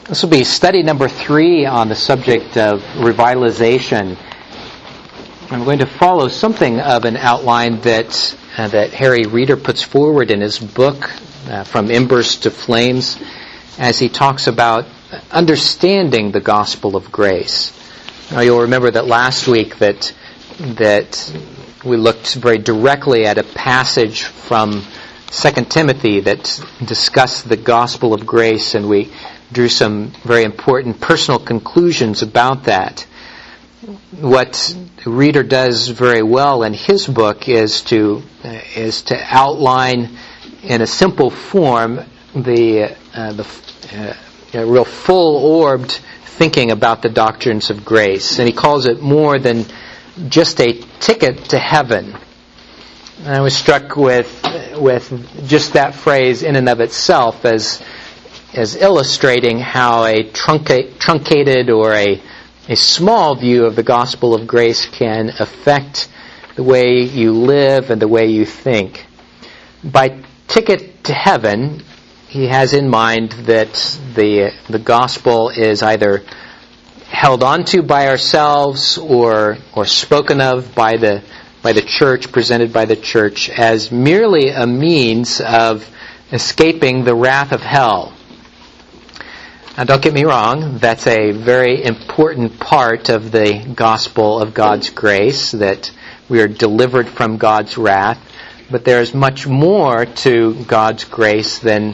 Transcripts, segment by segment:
This will be study number 3 on the subject of revitalization. I'm going to follow something of an outline that Harry Reeder puts forward in his book, From Embers to Flames, as he talks about understanding the gospel of grace. Now, you'll remember that last week that we looked very directly at a passage from 2 Timothy that discussed the gospel of grace, and we drew some very important personal conclusions about that. What Reeder does very well in his book is to outline in a simple form the real full-orbed thinking about the doctrines of grace, and he calls it more than just a ticket to heaven. And I was struck with just that phrase in and of itself as illustrating how a truncated or a small view of the gospel of grace can affect the way you live and the way you think. By ticket to heaven, he has in mind that the gospel is either held onto by ourselves or spoken of by the church, presented by the church, as merely a means of escaping the wrath of hell. Now, don't get me wrong, that's a very important part of the gospel of God's grace, that we are delivered from God's wrath, but there is much more to God's grace than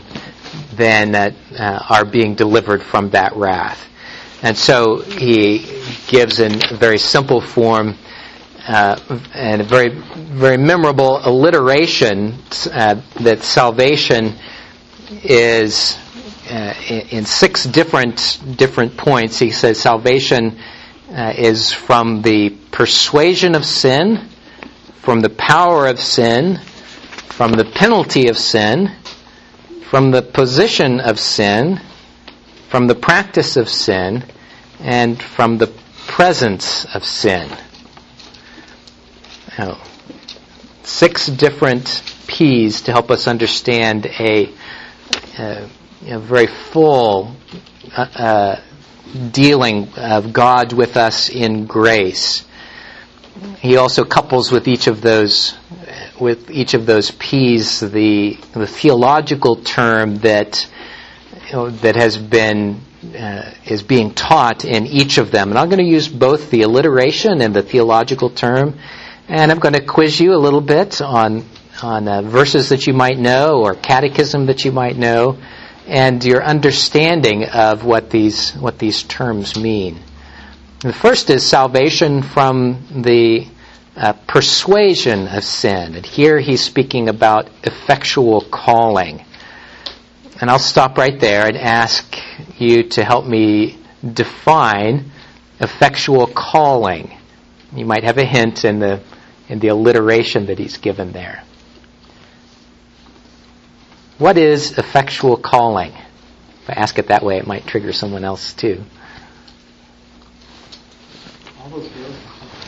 our being delivered from that wrath. And so he gives in a very simple form and a very, very memorable alliteration that salvation is in 6 different points. He says salvation is from the persuasion of sin, from the power of sin, from the penalty of sin, from the position of sin, from the practice of sin, and from the presence of sin. Now, 6 different P's to help us understand a very full dealing of God with us in grace. He also couples with each of those P's the theological term that has been is being taught in each of them. And I'm going to use both the alliteration and the theological term, and I'm going to quiz you a little bit on verses that you might know or catechism that you might know, and your understanding of what these terms mean. The first is salvation from the persuasion of sin. And here he's speaking about effectual calling. And I'll stop right there and ask you to help me define effectual calling. You might have a hint in the alliteration that he's given there. What is effectual calling? If I ask it that way, it might trigger someone else too. All those girls.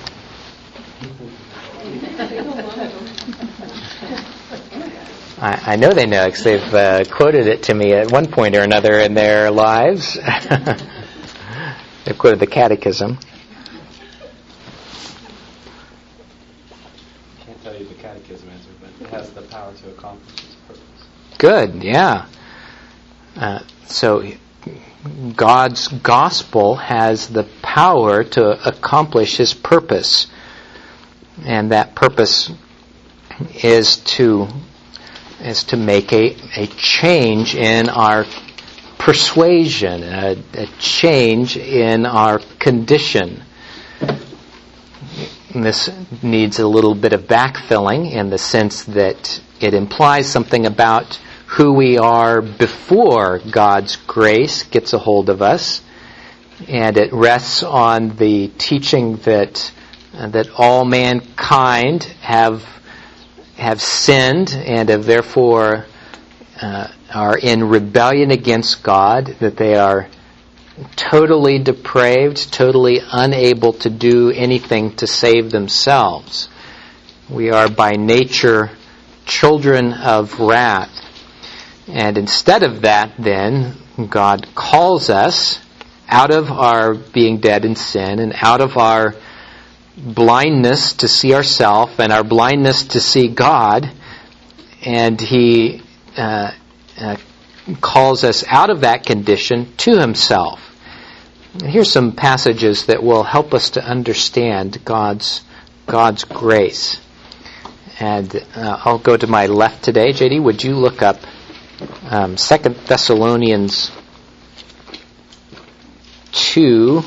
I know they know because they've quoted it to me at one point or another in their lives. They've quoted the catechism. Can't tell you the catechism answer, but it has the power to accomplish its purpose. Good, yeah. So God's gospel has the power to accomplish His purpose, and that purpose is to make a change in our persuasion, a change in our condition. And this needs a little bit of backfilling in the sense that it implies something about who we are before God's grace gets a hold of us, and it rests on the teaching that all mankind have sinned and have therefore are in rebellion against God, that they are totally depraved, totally unable to do anything to save themselves. We are by nature children of wrath. And instead of that, then, God calls us out of our being dead in sin and out of our blindness to see ourselves and our blindness to see God, and He calls us out of that condition to Himself. And here's some passages that will help us to understand God's grace. And I'll go to my left today. JD, would you look up 2 Thessalonians 2.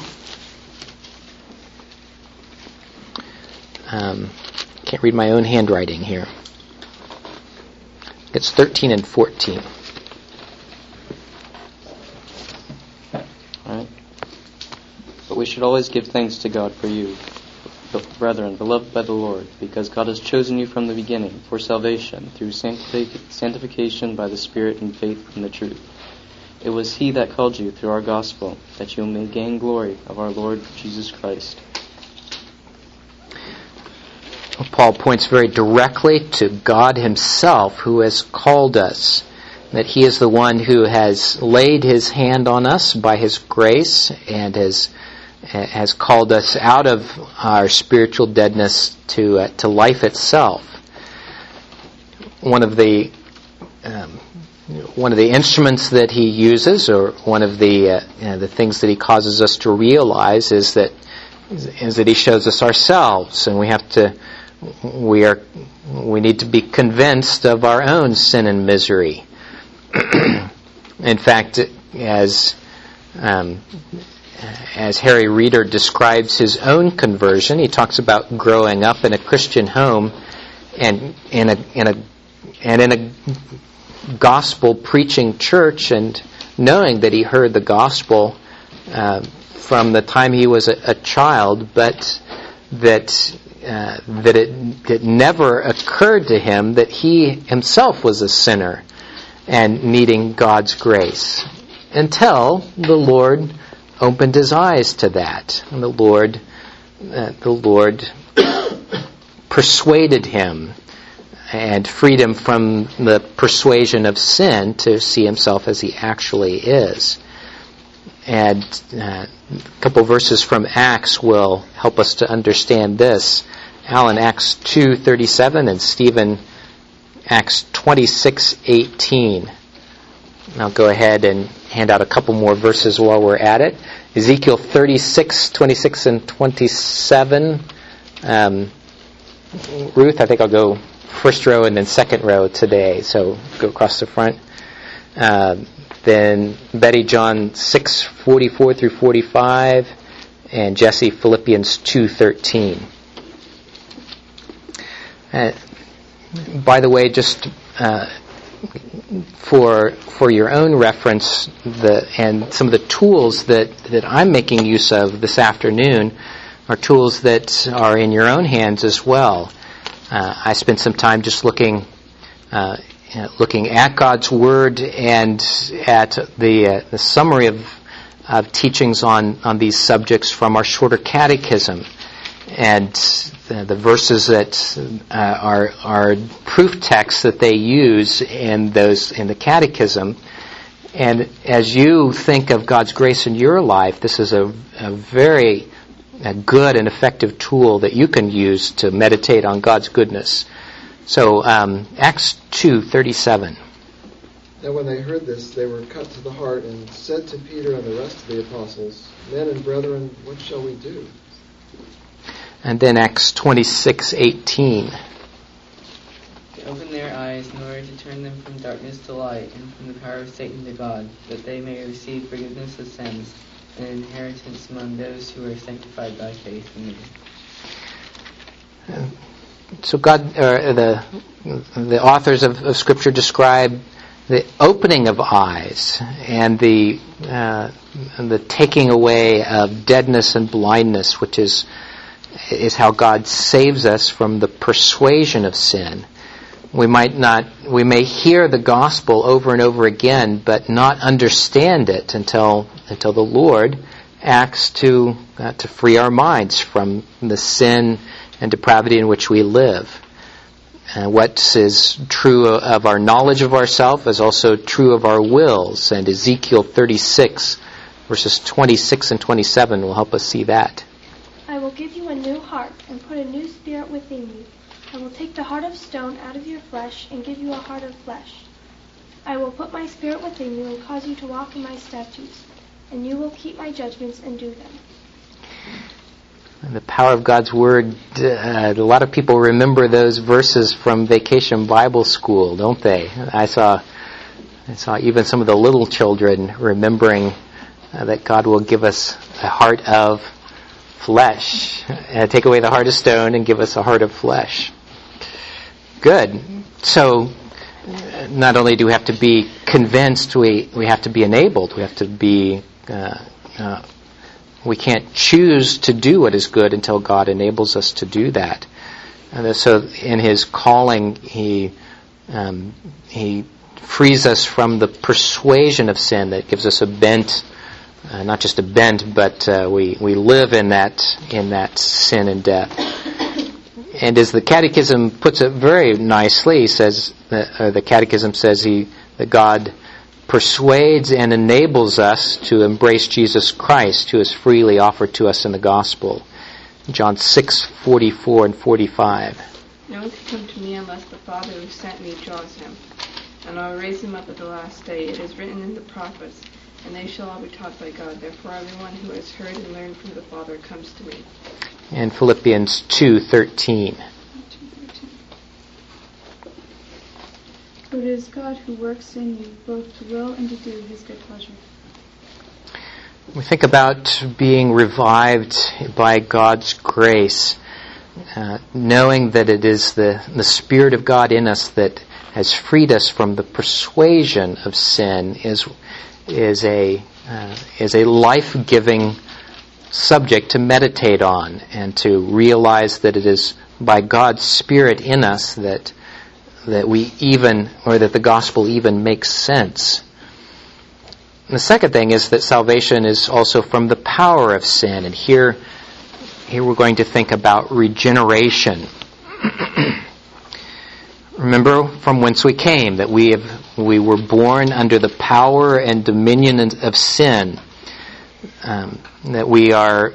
Can't read my own handwriting here. It's 13 and 14. All right. But we should always give thanks to God for you, brethren, beloved by the Lord, because God has chosen you from the beginning for salvation through sanctification by the Spirit and faith in the truth. It was He that called you through our gospel, that you may gain glory of our Lord Jesus Christ. Paul points very directly to God Himself, who has called us, that He is the one who has laid His hand on us by His grace and has called us out of our spiritual deadness to life itself. One of the instruments that He uses, or one of the things that He causes us to realize, is that He shows us ourselves, and we need to be convinced of our own sin and misery. In fact, as Harry Reeder describes his own conversion, he talks about growing up in a Christian home and in a gospel preaching church, and knowing that he heard the gospel from the time he was a child, but that it never occurred to him that he himself was a sinner and needing God's grace, until the Lord opened his eyes to that, and the Lord persuaded him and freed him from the persuasion of sin to see himself as he actually is. And a couple verses from Acts will help us to understand this. Alan, Acts 2:37, and Stephen, Acts 26:18. I'll go ahead and hand out a couple more verses while we're at it. Ezekiel 36:26 and 27. Ruth, I think I'll go first row and then second row today, so go across the front. Then Betty, John 6:44 through 45, and Jesse, Philippians 2:13. By the way, just for your own reference, and some of the tools that I'm making use of this afternoon are tools that are in your own hands as well. I spent some time just looking at God's Word and at the summary of teachings on these subjects from our shorter catechism, and the verses that are proof texts that they use in the catechism. And as you think of God's grace in your life, this is a very good and effective tool that you can use to meditate on God's goodness. So Acts 2:37. Now when they heard this, they were cut to the heart and said to Peter and the rest of the apostles, "Men and brethren, what shall we do?" And then Acts 26:18. To open their eyes in order to turn them from darkness to light and from the power of Satan to God, that they may receive forgiveness of sins and an inheritance among those who are sanctified by faith in me. So God, the authors of Scripture describe the opening of eyes and the taking away of deadness and blindness, which is how God saves us from the persuasion of sin. We may hear the gospel over and over again, but not understand it until the Lord acts to free our minds from the sin and depravity in which we live. what is true of our knowledge of ourselves is also true of our wills. And Ezekiel 36, verses 26 and 27 will help us see that. I will give you a new heart and put a new spirit within you. I will take the heart of stone out of your flesh and give you a heart of flesh. I will put my spirit within you and cause you to walk in my statutes, and you will keep my judgments and do them. And the power of God's Word, a lot of people remember those verses from Vacation Bible School, don't they? I saw even some of the little children remembering that God will give us a heart of flesh, take away the heart of stone and give us a heart of flesh. Good. So, not only do we have to be convinced, we have to be enabled. We have to be... we can't choose to do what is good until God enables us to do that. And so in His calling, He frees us from the persuasion of sin that gives us a bent, not just a bent, but we live in that sin and death. And as the Catechism puts it very nicely, he says, the Catechism says that God persuades and enables us to embrace Jesus Christ, who is freely offered to us in the gospel. John 6:44 and 45. No one can come to me unless the Father who sent me draws him. And I will raise him up at the last day. It is written in the prophets, and they shall all be taught by God. Therefore everyone who has heard and learned from the Father comes to me. And Philippians 2:13. For it is God who works in you both to will and to do His good pleasure. We think about being revived by God's grace, knowing that it is the Spirit of God in us that has freed us from the persuasion of sin is a life-giving subject to meditate on, and to realize that it is by God's Spirit in us that the gospel even makes sense. And the second thing is that salvation is also from the power of sin, and here we're going to think about regeneration. Remember from whence we came, that we were born under the power and dominion of sin. That we are,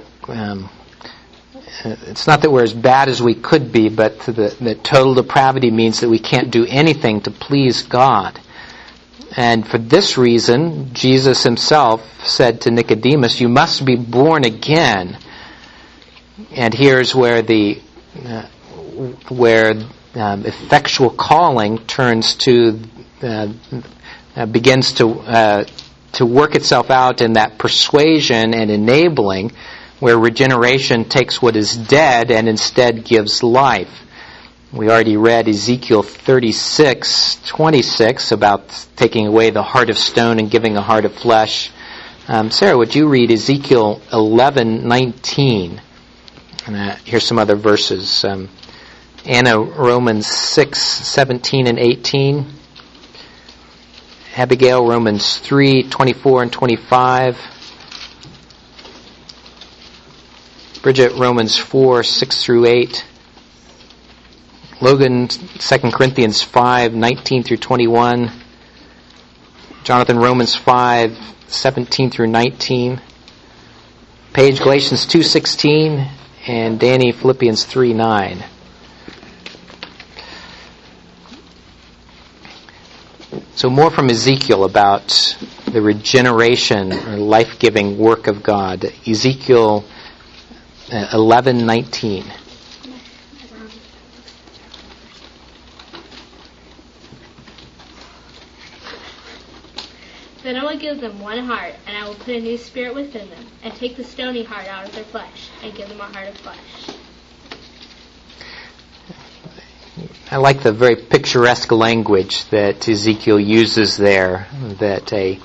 it's not that we're as bad as we could be, but that total depravity means that we can't do anything to please God. And for this reason, Jesus Himself said to Nicodemus, "You must be born again." And here's where effectual calling turns to begins to work itself out in that persuasion and enabling, where regeneration takes what is dead and instead gives life. We already read Ezekiel 36:26 about taking away the heart of stone and giving a heart of flesh. Sarah, would you read Ezekiel 11:19? And here's some other verses. Anna, Romans 6:17 and 18. Abigail, Romans 3:24 and 25. Bridget, Romans 4:6 through 8. Logan, 2 Corinthians 5:19 through 21. Jonathan, Romans 5:17 through 19. Paige, Galatians 2:16. And Danny, Philippians 3:9. So more from Ezekiel about the regeneration or life-giving work of God. Ezekiel 11:19. Then I will give them one heart, and I will put a new spirit within them, and take the stony heart out of their flesh, and give them a heart of flesh. I like the very picturesque language that Ezekiel uses there, that a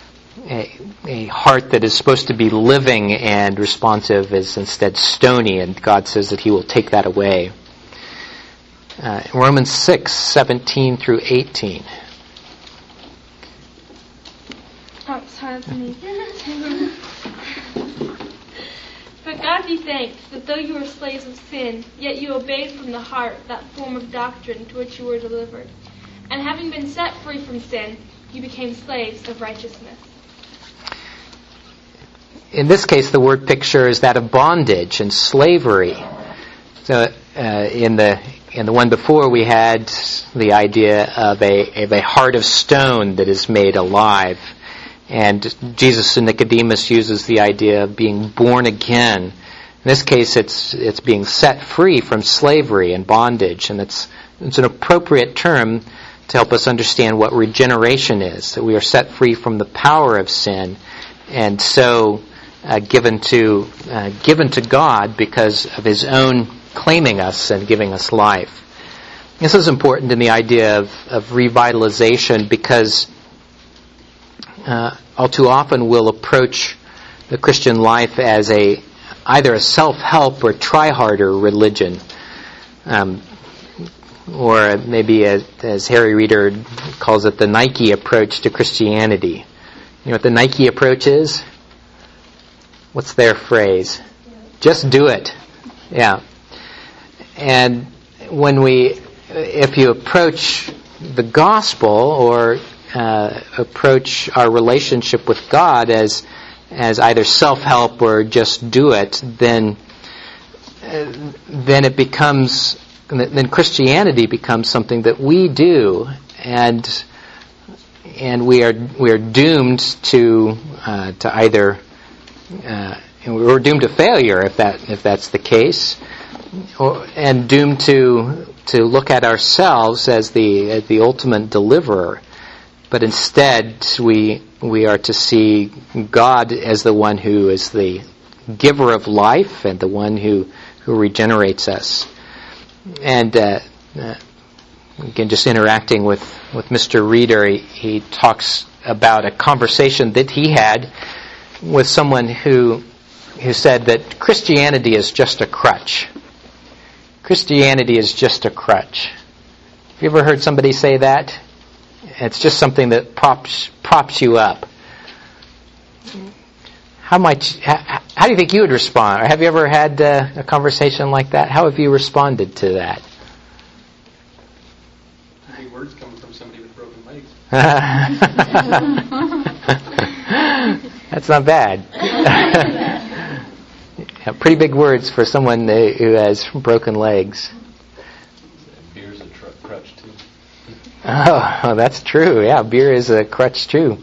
heart that is supposed to be living and responsive is instead stony, and God says that He will take that away. Romans 6:17 through 18. Oh, sorry, that's me. For God God be thanked that though you were slaves of sin, yet you obeyed from the heart that form of doctrine to which you were delivered. And having been set free from sin, you became slaves of righteousness. In this case, the word picture is that of bondage and slavery. So in the one before, we had the idea of a heart of stone that is made alive. And Jesus in Nicodemus uses the idea of being born again. In this case, it's being set free from slavery and bondage. And it's an appropriate term to help us understand what regeneration is, that we are set free from the power of sin, and so given to God because of His own claiming us and giving us life. This is important in the idea of revitalization, because all too often we'll approach the Christian life as either a self-help or try-harder religion. Or maybe, as Harry Reeder calls it, the Nike approach to Christianity. You know what the Nike approach is? What's their phrase? Just do it. Yeah. And if you approach the gospel or approach our relationship with God as either self-help or just do it, then it becomes... then Christianity becomes something that we do, and we are doomed to either we're doomed to failure if that's the case, and doomed to look at ourselves as the ultimate deliverer. But instead, we are to see God as the one who is the giver of life and the one who regenerates us. And again, just interacting with Mr. Reeder, he talks about a conversation that he had with someone who said that Christianity is just a crutch. Christianity is just a crutch. Have you ever heard somebody say that? It's just something that props you up. How do you think you would respond? Or have you ever had a conversation like that? How have you responded to that? Big words coming from somebody with broken legs. That's not bad. Yeah, pretty big words for someone who has broken legs. Beer's a crutch too. Oh, that's true. Yeah, beer is a crutch too.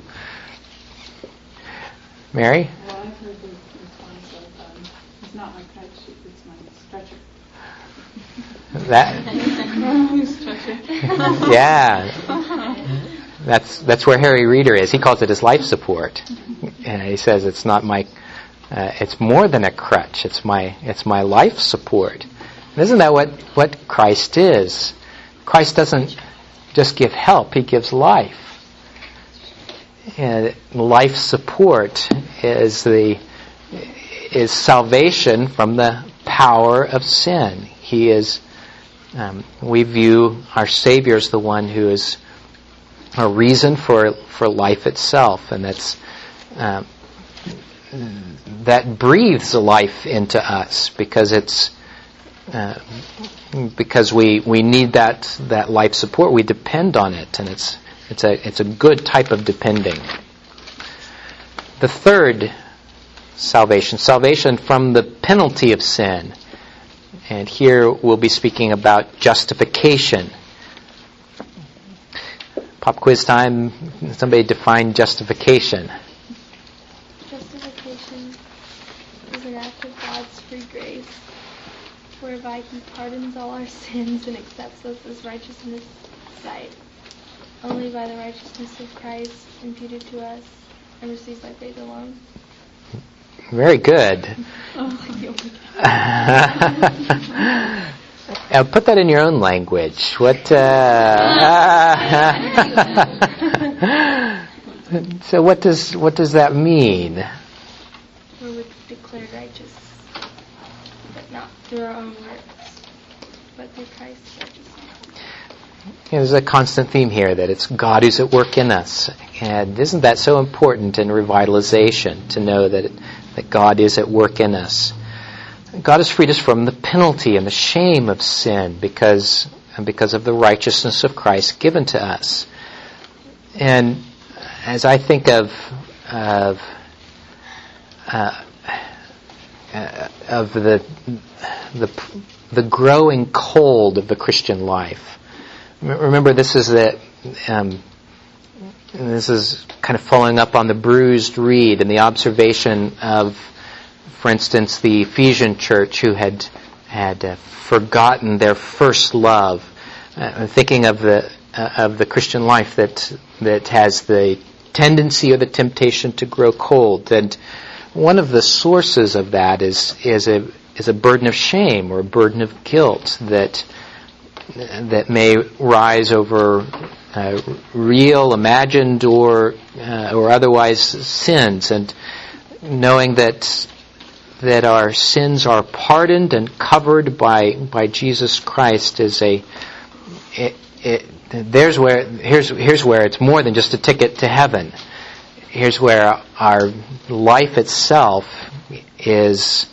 Mary? Well, I've heard the response of, it's not my crutch, it's my stretcher. That? Yeah. That's where Harry Reeder is. He calls it his life support. And he says it's not my, it's more than a crutch. It's my life support. And isn't that what Christ is? Christ doesn't just give help, He gives life. And life support is salvation from the power of sin. He is. We view our Savior as the one who is a reason for life itself, and that breathes life into us because because we need that life support. We depend on it, and it's a good type of depending. The third salvation from the penalty of sin. And here we'll be speaking about justification. Pop quiz time. Somebody define justification. Justification is an act of God's free grace, whereby He pardons all our sins and accepts us as righteous in His sight. Only by the righteousness of Christ imputed to us and received by faith alone. Very good. Put that in your own language. So what does that mean? We're declared righteous, but not through our own works, but through Christ's righteousness. There's a constant theme here that it's God who's at work in us. And isn't that so important in revitalization, to know that God is at work in us? God has freed us from the penalty and the shame of sin because of the righteousness of Christ given to us. And as I think of the growing cold of the Christian life, remember this is kind of following up on the bruised reed and the observation of, for instance, the Ephesian church who had forgotten their first love. I'm thinking of the Christian life that has the tendency or the temptation to grow cold, and one of the sources of that is a burden of shame or a burden of guilt that may rise over real, imagined, or otherwise sins, and knowing that our sins are pardoned and covered by Jesus Christ is here's where it's more than just a ticket to heaven. Here's where our life itself is.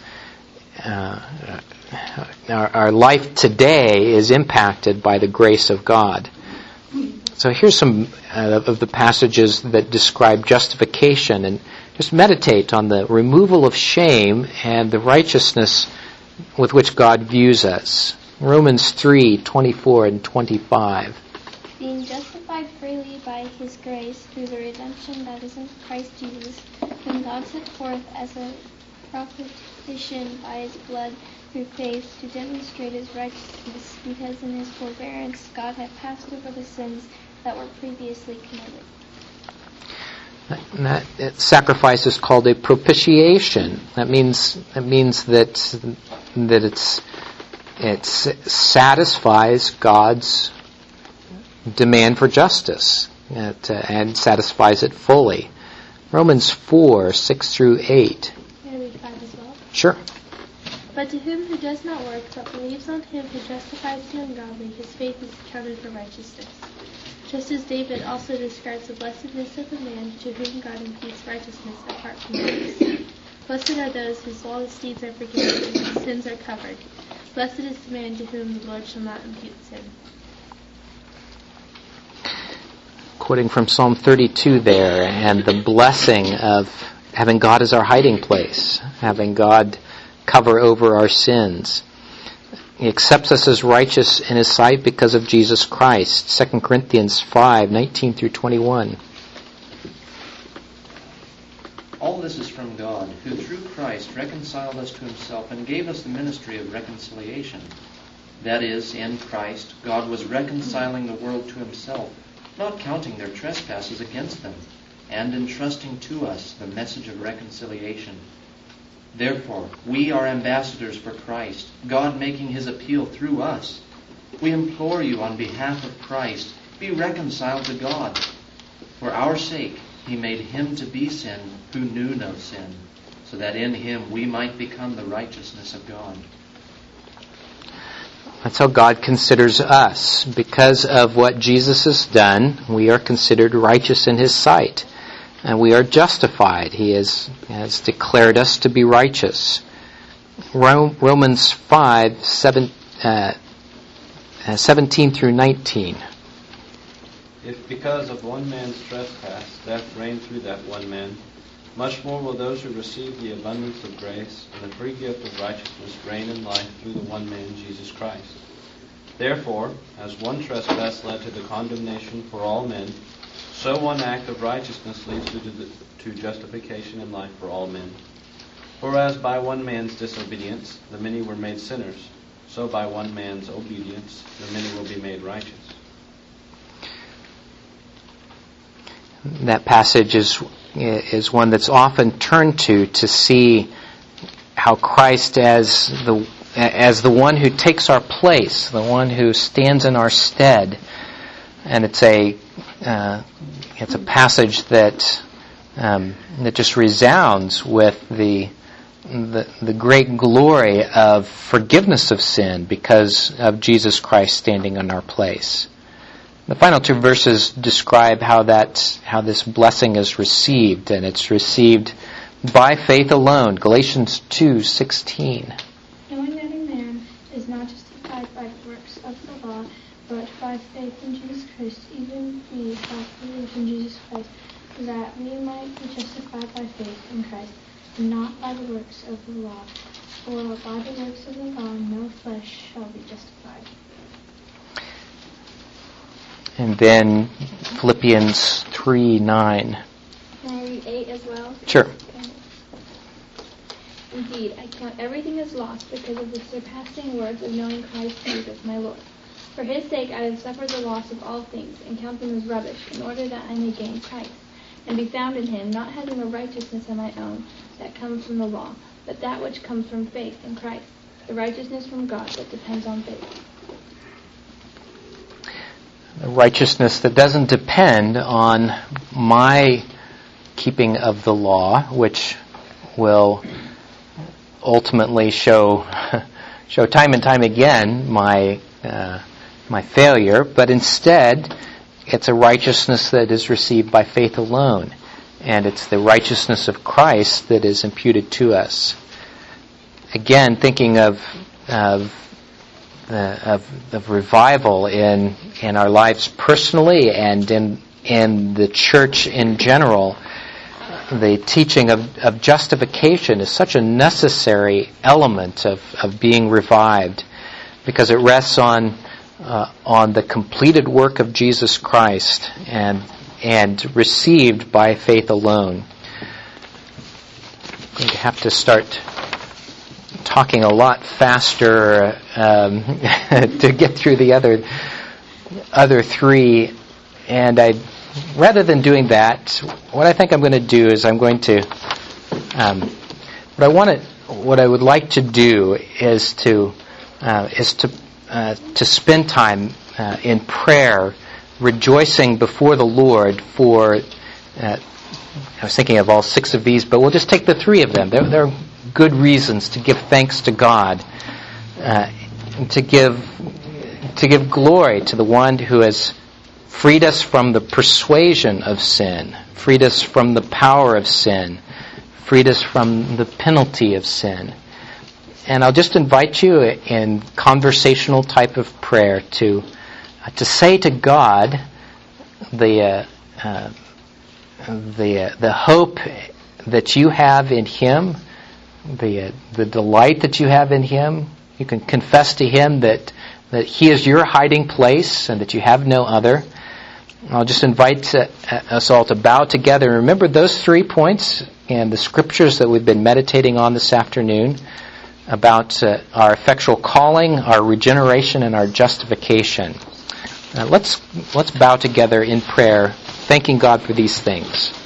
Our life today is impacted by the grace of God. So here's some of the passages that describe justification, and just meditate on the removal of shame and the righteousness with which God views us. Romans 3:24 and 25. Being justified freely by His grace through the redemption that is in Christ Jesus, whom God set forth as a propitiation by His blood through faith to demonstrate His righteousness, because in His forbearance God had passed over the sins that were previously committed. That sacrifice is called a propitiation. That means that it satisfies God's demand for justice and satisfies it fully. Romans 4:6 through 8. May I read 5 as well? Sure. But to him who does not work, but believes on Him who justifies the ungodly, his faith is counted for righteousness. Just as David also describes the blessedness of the man to whom God imputes righteousness apart from works. Blessed are those whose lawless deeds are forgiven and whose sins are covered. Blessed is the man to whom the Lord shall not impute sin. Quoting from Psalm 32 there, and the blessing of having God as our hiding place, having God cover over our sins. He accepts us as righteous in His sight because of Jesus Christ. 2 Corinthians 5:19 through 21. All this is from God, who through Christ reconciled us to Himself and gave us the ministry of reconciliation. That is, in Christ, God was reconciling the world to Himself, not counting their trespasses against them, and entrusting to us the message of reconciliation. Therefore, we are ambassadors for Christ, God making His appeal through us. We implore you on behalf of Christ, be reconciled to God. For our sake, He made Him to be sin who knew no sin, so that in Him we might become the righteousness of God. That's how God considers us. Because of what Jesus has done, we are considered righteous in His sight. And we are justified. He has declared us to be righteous. Romans 5:17 through 19. If because of one man's trespass death reigned through that one man, much more will those who receive the abundance of grace and the free gift of righteousness reign in life through the one man, Jesus Christ. Therefore, as one trespass led to the condemnation for all men, so one act of righteousness leads to justification in life for all men. For as by one man's disobedience the many were made sinners, so by one man's obedience the many will be made righteous. That passage is one that's often turned to see how Christ as the one who takes our place, the one who stands in our stead. And it's a passage that just resounds with the great glory of forgiveness of sin because of Jesus Christ standing in our place. The final two verses describe how this blessing is received, and it's received by faith alone. Galatians 2:16. not by the works of the law. For by the works of the law no flesh shall be justified. And then Philippians 3:9. Can I read 8 as well? Sure. Indeed, I count everything as lost because of the surpassing worth of knowing Christ Jesus my Lord. For his sake I have suffered the loss of all things, and count them as rubbish, in order that I may gain Christ, and be found in him, not having a righteousness of my own that comes from the law, but that which comes from faith in Christ, the righteousness from God that depends on faith. A righteousness that doesn't depend on my keeping of the law, which will ultimately show time and time again my failure, but instead it's a righteousness that is received by faith alone, and it's the righteousness of Christ that is imputed to us. Again, thinking of revival in our lives personally and in the church in general, the teaching of justification is such a necessary element of being revived, because it rests on the completed work of Jesus Christ and received by faith alone. I'm going to have to start talking a lot faster to get through the other three, and rather than doing that, what I think I'm going to do is I'm going to what I would like to do is to spend time in prayer, rejoicing before the Lord for. I was thinking of all 6 of these, but we'll just take the 3 of them. There are good reasons to give thanks to God, to give glory to the one who has freed us from the persuasion of sin, freed us from the power of sin, freed us from the penalty of sin. And I'll just invite you in conversational type of prayer to say to God the hope that you have in Him, the delight that you have in Him. You can confess to Him that He is your hiding place and that you have no other. I'll just invite us all to bow together and remember those 3 points and the scriptures that we've been meditating on this afternoon about our effectual calling, our regeneration, and our justification. Let's bow together in prayer, thanking God for these things.